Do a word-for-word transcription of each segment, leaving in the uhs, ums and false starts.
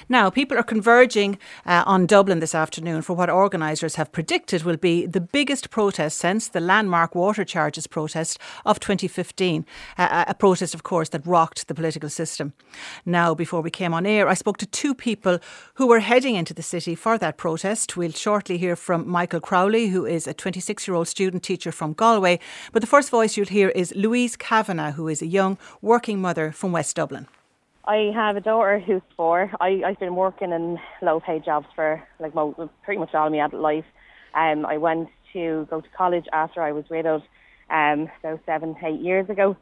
Now, people are converging uh, on Dublin this afternoon for what organisers have predicted will be the biggest protest since the landmark water charges protest of twenty fifteen. Uh, a protest, of course, that rocked the political system. Now, before we came on air, I spoke to two people who were heading into the city for that protest. We'll shortly hear from Michael Crowley, who is a twenty-six-year-old student teacher from Galway. But the first voice you'll hear is Louise Kavanagh, who is a young working mother from West Dublin. I have a daughter who's four. I, I've been working in low-paid jobs for like mo- pretty much all my adult life. Um, I went to go to college after I was widowed um, about seven, eight years ago.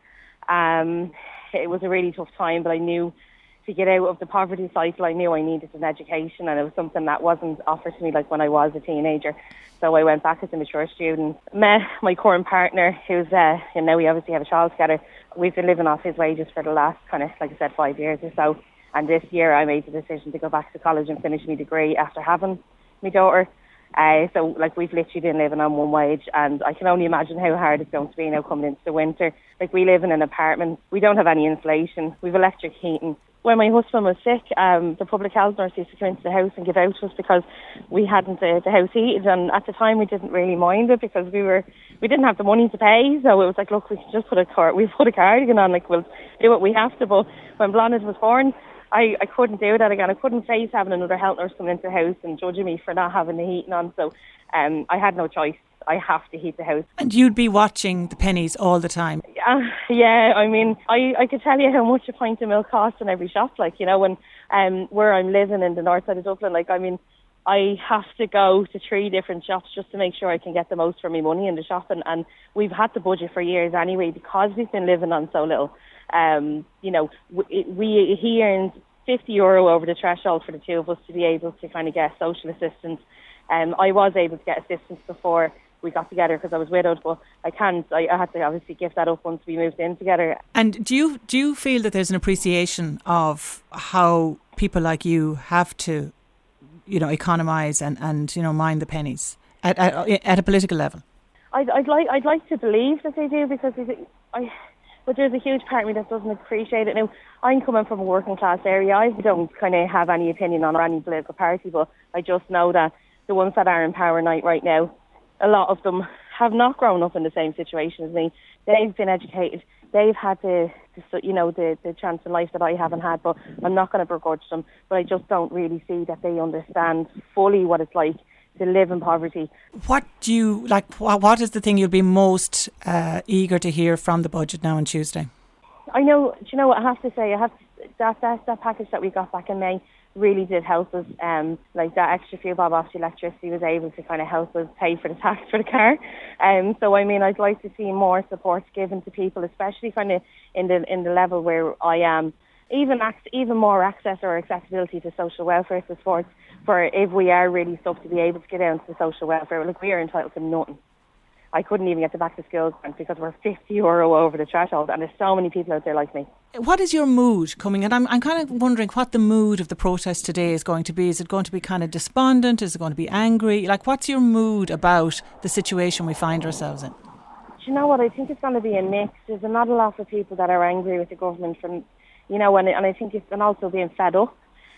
Um, it was a really tough time, but I knew to get out of the poverty cycle, I knew I needed an education, and it was something that wasn't offered to me like when I was a teenager. So I went back as a mature student, met my current partner, who's, uh, and now we obviously have a child together. We've been living off his wages for the last kind of, like I said, five years or so. And this year I made the decision to go back to college and finish my degree after having my daughter. Uh, so, like, we've literally been living on one wage, and I can only imagine how hard it's going to be now coming into the winter. Like, we live in an apartment. We don't have any insulation. We've electric heating. When my husband was sick, um, the public health nurse used to come into the house and give out to us because we hadn't uh, the house heated, and at the time we didn't really mind it because we were we didn't have the money to pay. So it was like, look, we can just put a car we put a cardigan on, like, we'll do what we have to. But when Blonde was born, I, I couldn't do that again. I couldn't face having another health nurse come into the house and judging me for not having the heating on. So um, I had no choice. I have to heat the house. And you'd be watching the pennies all the time? Uh, yeah, I mean, I, I could tell you how much a pint of milk costs in every shop. Like, you know, when um, where I'm living in the north side of Dublin, like, I mean, I have to go to three different shops just to make sure I can get the most for my money in the shopping. And we've had the budget for years anyway because we've been living on so little. Um, you know, we, we he earns fifty euro over the threshold for the two of us to be able to kind of get social assistance. Um, I was able to get assistance before we got together because I was widowed, but I can't. I, I had to obviously give that up once we moved in together. And do you do you feel that there's an appreciation of how people like you have to, you know, economise and, and you know mind the pennies at at, at a political level? I'd, I'd like I'd like to believe that they do because I. But there's a huge part of me that doesn't appreciate it. Now, I'm coming from a working class area. I don't kind of have any opinion on any political party, but I just know that the ones that are in power right now, a lot of them have not grown up in the same situation as me. They've been educated. They've had the, the you know, the, the chance in life that I haven't had, but I'm not going to begrudge them. But I just don't really see that they understand fully what it's like to live in poverty. What do you, like, what is the thing you'll be most uh, eager to hear from the budget now on Tuesday? I know, do you know what I have to say? I have to, that, that, that package that we got back in May really did help us. Um, like that extra few bob off the electricity was able to kind of help us pay for the tax for the car. Um, so I mean, I'd like to see more support given to people, especially kind of in the in the level where I am. Even ac- even more access or accessibility to social welfare supports for if we are really stuck to be able to get down to the social welfare. Like, we are entitled to nothing. I couldn't even get the back to school grant because we're fifty euro over the threshold, and there's so many people out there like me. What is your mood coming in? I'm I'm kind of wondering what the mood of the protest today is going to be. Is it going to be kind of despondent? Is it going to be angry? Like, what's your mood about the situation we find ourselves in? Do you know what? I think it's going to be a mix. There's not a lot of people that are angry with the government, from, you know, and, and I think it's and also being fed up.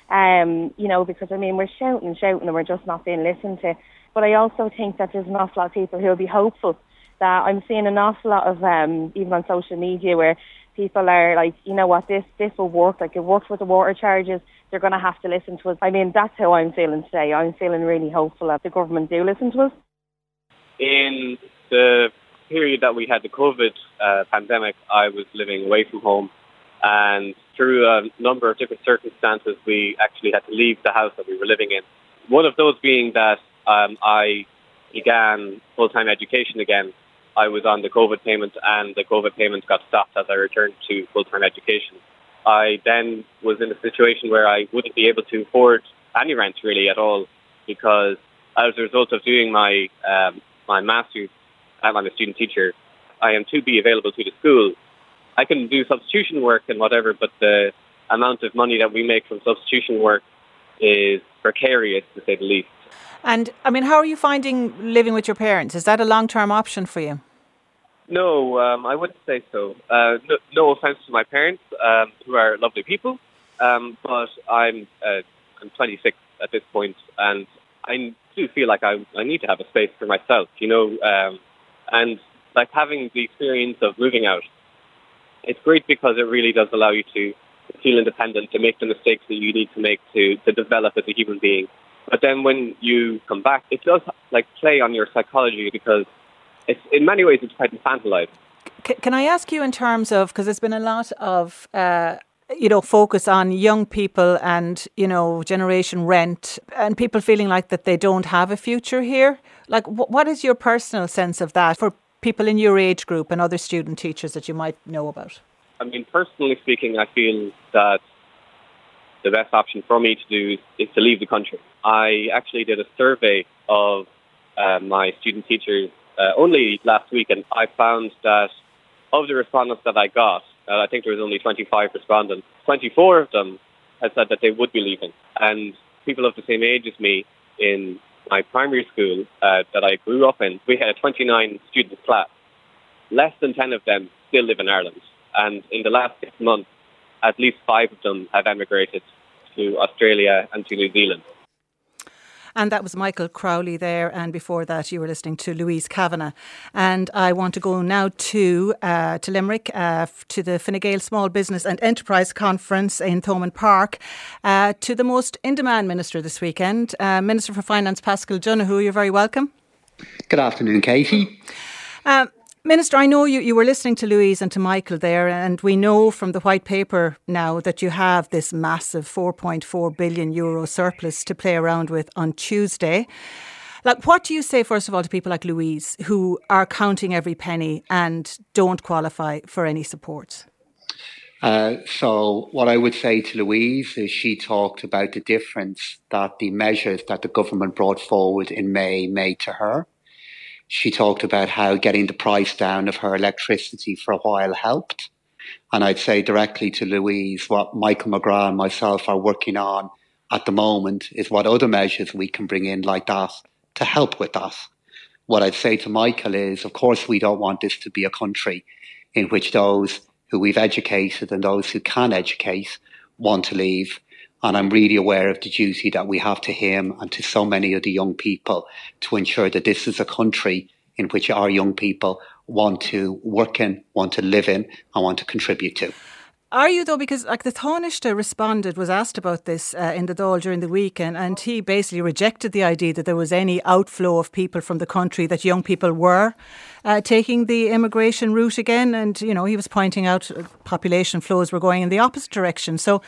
Um, you know, because I mean, we're shouting and shouting and we're just not being listened to. But I also think that there's an awful lot of people who will be hopeful. That I'm seeing an awful lot of, um, even on social media, where people are like, you know what, this this will work. Like, it worked with the water charges. They're going to have to listen to us. I mean, that's how I'm feeling today. I'm feeling really hopeful that the government do listen to us. In the period that we had the COVID uh, pandemic, I was living away from home. And through a number of different circumstances, we actually had to leave the house that we were living in. One of those being that um, I began full-time education again. I was on the COVID payment, and the COVID payment got stopped as I returned to full-time education. I then was in a situation where I wouldn't be able to afford any rent really at all, because as a result of doing my um, my master's, I'm a student teacher, I am to be available to the school. I can do substitution work and whatever, but the amount of money that we make from substitution work is precarious, to say the least. And, I mean, how are you finding living with your parents? Is that a long-term option for you? No, um, I wouldn't say so. Uh, no, no offence to my parents, um, who are lovely people, um, but I'm uh, I'm twenty-six at this point, and I do feel like I, I need to have a space for myself, you know, um, and like having the experience of moving out, it's great because it really does allow you to feel independent, to make the mistakes that you need to make to, to develop as a human being. But then when you come back, it does like play on your psychology because it's in many ways it's quite infantilized. Can I ask you in terms of, because there's been a lot of, uh, you know, focus on young people and, you know, generation rent and people feeling like that they don't have a future here. Like, wh- what is your personal sense of that for people in your age group and other student teachers that you might know about? I mean, personally speaking, I feel that the best option for me to do is, is to leave the country. I actually did a survey of uh, my student teachers uh, only last week, and I found that of the respondents that I got, uh, I think there was only twenty-five respondents, twenty-four of them had said that they would be leaving. And people of the same age as me in my primary school uh, that I grew up in, we had a twenty-nine student class. Less than ten of them still live in Ireland. And in the last six months, at least five of them have emigrated to Australia and to New Zealand. And that was Michael Crowley there. And before that, you were listening to Louise Kavanagh. And I want to go now to uh, to Limerick, uh, to the Fine Gael Small Business and Enterprise Conference in Thomond Park, uh, to the most in-demand minister this weekend, uh, Minister for Finance Paschal Donohoe. You're very welcome. Good afternoon, Katie. Um, Minister, I know you, you were listening to Louise and to Michael there, and we know from the white paper now that you have this massive four point four billion euro surplus to play around with on Tuesday. Like, what do you say, first of all, to people like Louise who are counting every penny and don't qualify for any support? Uh, so what I would say to Louise is she talked about the difference that the measures that the government brought forward in May made to her. She talked about how getting the price down of her electricity for a while helped. And I'd say directly to Louise, what Michael McGrath and myself are working on at the moment is what other measures we can bring in like that to help with that. What I'd say to Michael is, of course, we don't want this to be a country in which those who we've educated and those who can educate want to leave. And I'm really aware of the duty that we have to him and to so many of the young people to ensure that this is a country in which our young people want to work in, want to live in and want to contribute to. Are you though? Because like the Taoiseach responded, was asked about this uh, in the Dáil during the week, and, and he basically rejected the idea that there was any outflow of people from the country, that young people were uh, taking the immigration route again. And, you know, he was pointing out population flows were going in the opposite direction. So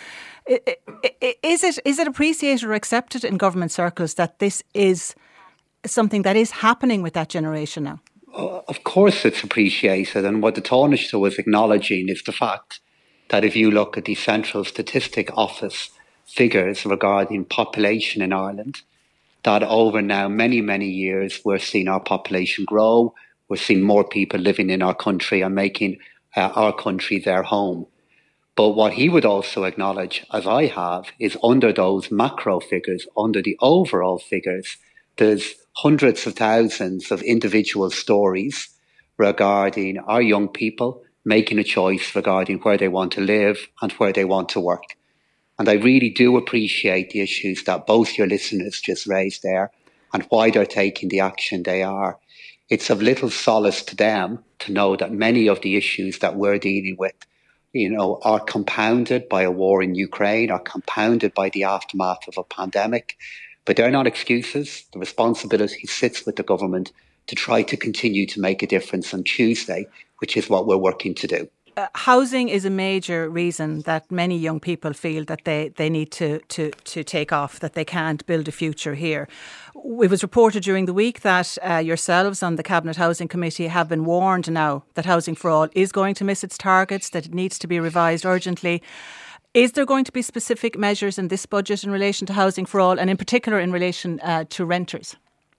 is it is it appreciated or accepted in government circles that this is something that is happening with that generation now? Uh, of course it's appreciated. And what the Taoiseach was acknowledging is the fact that if you look at the Central Statistic Office figures regarding population in Ireland, that over now many, many years we're seeing our population grow, we're seeing more people living in our country and making uh, our country their home. But what he would also acknowledge, as I have, is under those macro figures, under the overall figures, there's hundreds of thousands of individual stories regarding our young people making a choice regarding where they want to live and where they want to work. And I really do appreciate the issues that both your listeners just raised there and why they're taking the action they are. It's of little solace to them to know that many of the issues that we're dealing with, you know, are compounded by a war in Ukraine, are compounded by the aftermath of a pandemic. But they're not excuses. The responsibility sits with the government to try to continue to make a difference on Tuesday, which is what we're working to do. Uh, housing is a major reason that many young people feel that they, they need to, to, to take off, that they can't build a future here. It was reported during the week that uh, yourselves on the Cabinet Housing Committee have been warned now that Housing for All is going to miss its targets, that it needs to be revised urgently. Is there going to be specific measures in this budget in relation to Housing for All and in particular in relation uh, to renters?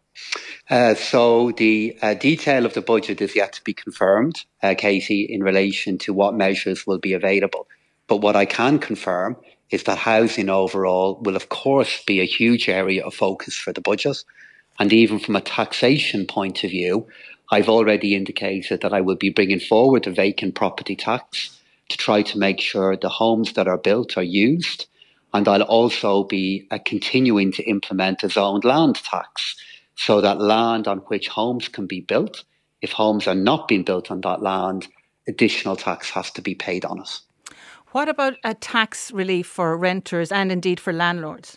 Uh, so the uh, detail of the budget is yet to be confirmed, uh, Katie, in relation to what measures will be available. But what I can confirm is that housing overall will, of course, be a huge area of focus for the budget. And even from a taxation point of view, I've already indicated that I will be bringing forward a vacant property tax to try to make sure the homes that are built are used And I'll also be uh, continuing to implement a zoned land tax, so that land on which homes can be built, if homes are not being built on that land, additional tax has to be paid on it. What about a tax relief for renters and indeed for landlords?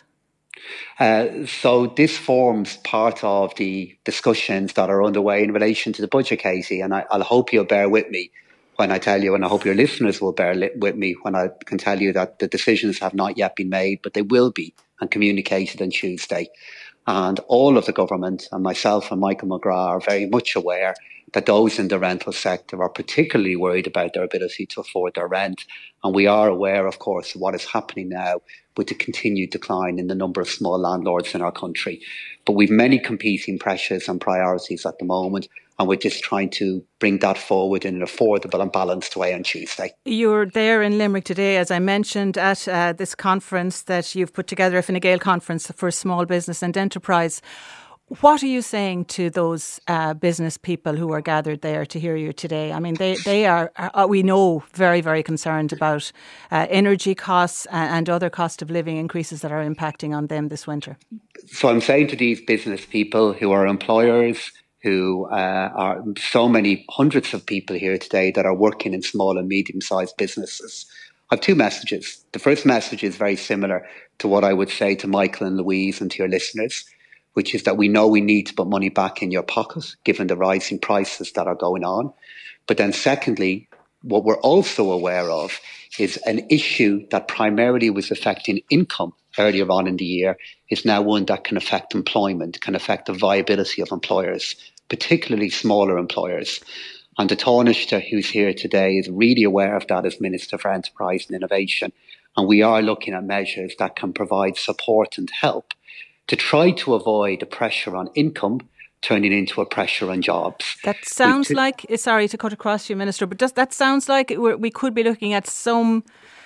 Uh, so this forms part of the discussions that are underway in relation to the budget, Katie, and I, I'll hope you'll bear with me when I tell you, and I hope your listeners will bear li- with me when I can tell you that the decisions have not yet been made, but they will be and communicated on Tuesday. And all of the government and myself and Michael McGrath are very much aware that those in the rental sector are particularly worried about their ability to afford their rent. And we are aware, of course, of what is happening now with the continued decline in the number of small landlords in our country. But we've many competing pressures and priorities at the moment, and we're just trying to bring that forward in an affordable and balanced way on Tuesday. You're there in Limerick today, as I mentioned, at uh, this conference that you've put together, a Fine Gael conference for small business and enterprise. What are you saying to those uh, business people who are gathered there to hear you today? I mean, they, they are, are, we know, very, very concerned about uh, energy costs and other cost of living increases that are impacting on them this winter. So I'm saying to these business people who are employers, who uh, are so many hundreds of people here today that are working in small and medium-sized businesses, I have two messages. The first message is very similar to what I would say to Michael and Louise and to your listeners, which is that we know we need to put money back in your pocket, given the rising prices that are going on. But then secondly, what we're also aware of is an issue that primarily was affecting income earlier on in the year is now one that can affect employment, can affect the viability of employers, particularly smaller employers. And the Taoiseach, who's here today, is really aware of that as Minister for Enterprise and Innovation. And we are looking at measures that can provide support and help to try to avoid the pressure on income turning into a pressure on jobs. That sounds t- like, sorry to cut across you, Minister, but does that sounds like we're, we could be looking at some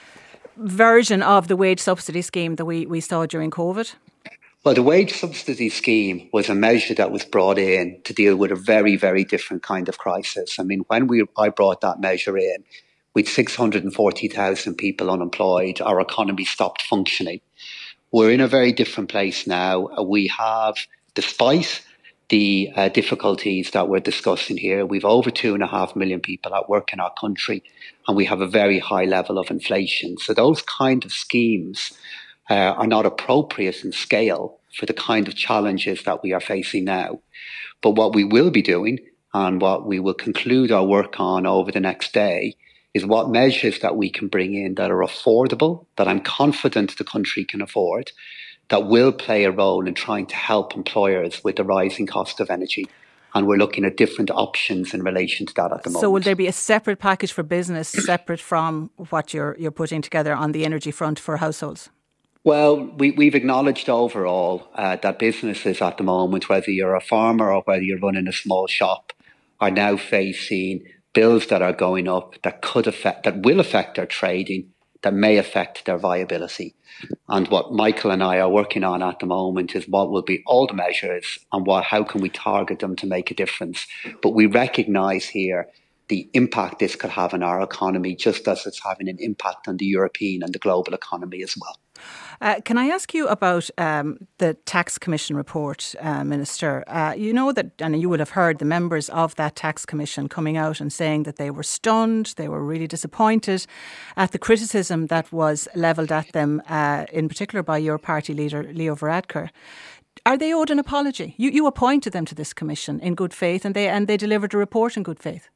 version of the wage subsidy scheme that we, we saw during COVID? Well, the wage subsidy scheme was a measure that was brought in to deal with a very, very different kind of crisis. I mean, when we I brought that measure in, with six hundred forty thousand people unemployed, our economy stopped functioning. We're in a very different place now. We have, despite the uh, difficulties that we're discussing here, we've over two and a half million people at work in our country, and we have a very high level of inflation. So those kind of schemes uh, are not appropriate in scale for the kind of challenges that we are facing now. But what we will be doing, and what we will conclude our work on over the next day, is what measures that we can bring in that are affordable, that I'm confident the country can afford, that will play a role in trying to help employers with the rising cost of energy. And we're looking at different options in relation to that at the moment. So will there be a separate package for business, separate from what you're you're putting together on the energy front for households? Well, we, we've acknowledged overall uh, that businesses at the moment, whether you're a farmer or whether you're running a small shop, are now facing bills that are going up that could affect, that will affect their trading, that may affect their viability. And what Michael and I are working on at the moment is what will be all the measures and what, how can we target them to make a difference. But we recognise here the impact this could have on our economy, just as it's having an impact on the European and the global economy as well. Uh, can I ask you about um, the Tax Commission report, uh, Minister? Uh, you know that, and you would have heard the members of that Tax Commission coming out and saying that they were stunned, they were really disappointed at the criticism that was levelled at them, uh, in particular by your party leader, Leo Varadkar. Are they owed an apology? You, you appointed them to this commission in good faith, and they and they delivered a report in good faith.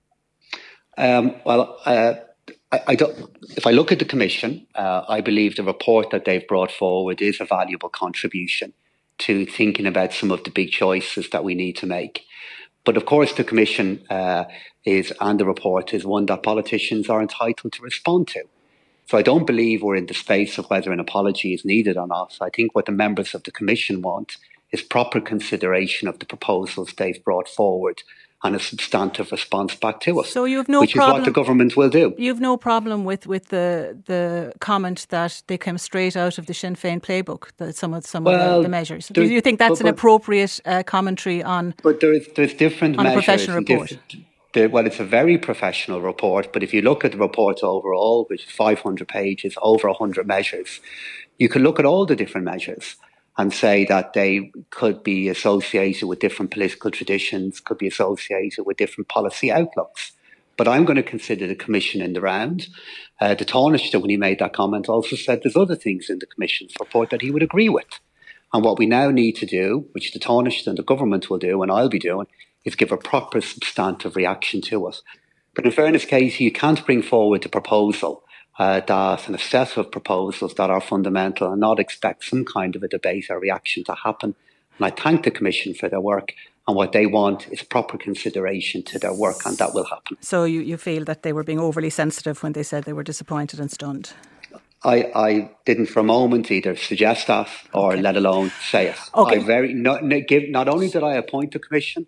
Um, well, uh, I, I don't, if I look at the Commission, uh, I believe the report that they've brought forward is a valuable contribution to thinking about some of the big choices that we need to make. But of course, the Commission uh, is, and the report is one that politicians are entitled to respond to. So I don't believe we're in the space of whether an apology is needed or not. I think what the members of the Commission want is proper consideration of the proposals they've brought forward and a substantive response back to us, so you have no which problem, is what the government will do. You have no problem with, with the the comment that they came straight out of the Sinn Féin playbook, that some of some well, of the, the measures. Do you think that's but, but, an appropriate uh, commentary on? But there's there's different on measures. A professional report. There, well, it's a very professional report, but if you look at the report overall, which is five hundred pages, over one hundred measures, You could look at all the different measures and say that they could be associated with different political traditions, could be associated with different policy outlooks. But I'm going to consider the Commission in the round. Uh, the Taoiseach, when he made that comment, also said there's other things in the Commission's report that he would agree with. And what we now need to do, which the Taoiseach and the government will do, and I'll be doing, is give a proper substantive reaction to it. But in fairness, Casey, you can't bring forward a proposal uh, that, and a set of proposals that are fundamental and not expect some kind of a debate or reaction to happen. And I thank the Commission for their work. And what they want is proper consideration to their work, and that will happen. So you, you feel that they were being overly sensitive when they said they were disappointed and stunned? I, I didn't for a moment either suggest that or okay. let alone say it. Okay. I very not, give, not only did I appoint the Commission,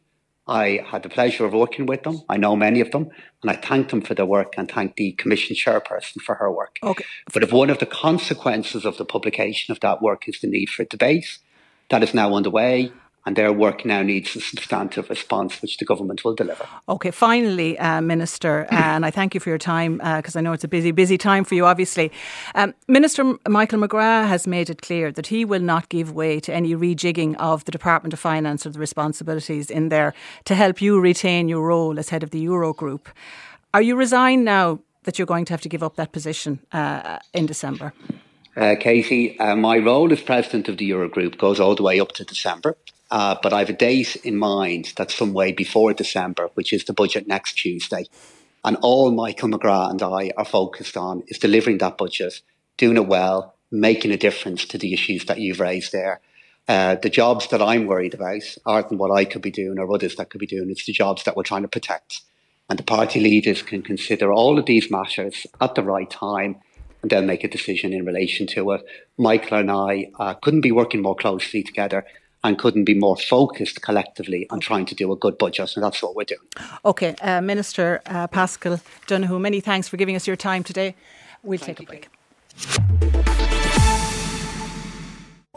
I had the pleasure of working with them. I know many of them, and I thank them for their work and thank the Commission chairperson for her work. Okay. But if one of the consequences of the publication of that work is the need for debate, that is now underway. And their work now needs a substantive response, which the government will deliver. OK, finally, uh, Minister, uh, and I thank you for your time, because uh, I know it's a busy, busy time for you, obviously. Um, Minister Michael McGrath has made it clear that he will not give way to any rejigging of the Department of Finance or the responsibilities in there to help you retain your role as head of the Eurogroup. Are you resigned now that you're going to have to give up that position uh, in December? Uh, Katie, uh, my role as President of the Eurogroup goes all the way up to December. Uh, but I have a date in mind that's some way before December, which is the budget next Tuesday. And all Michael McGrath and I are focused on is delivering that budget, doing it well, making a difference to the issues that you've raised there. Uh, the jobs that I'm worried about aren't what I could be doing or others that could be doing. It's the jobs that we're trying to protect. And the party leaders can consider all of these matters at the right time, and they'll make a decision in relation to it. Michael and I uh, couldn't be working more closely together and couldn't be more focused collectively on trying to do a good budget. And that's what we're doing. OK, uh, Minister uh, Paschal Donohoe, many thanks for giving us your time today. We'll Thank take a break. You.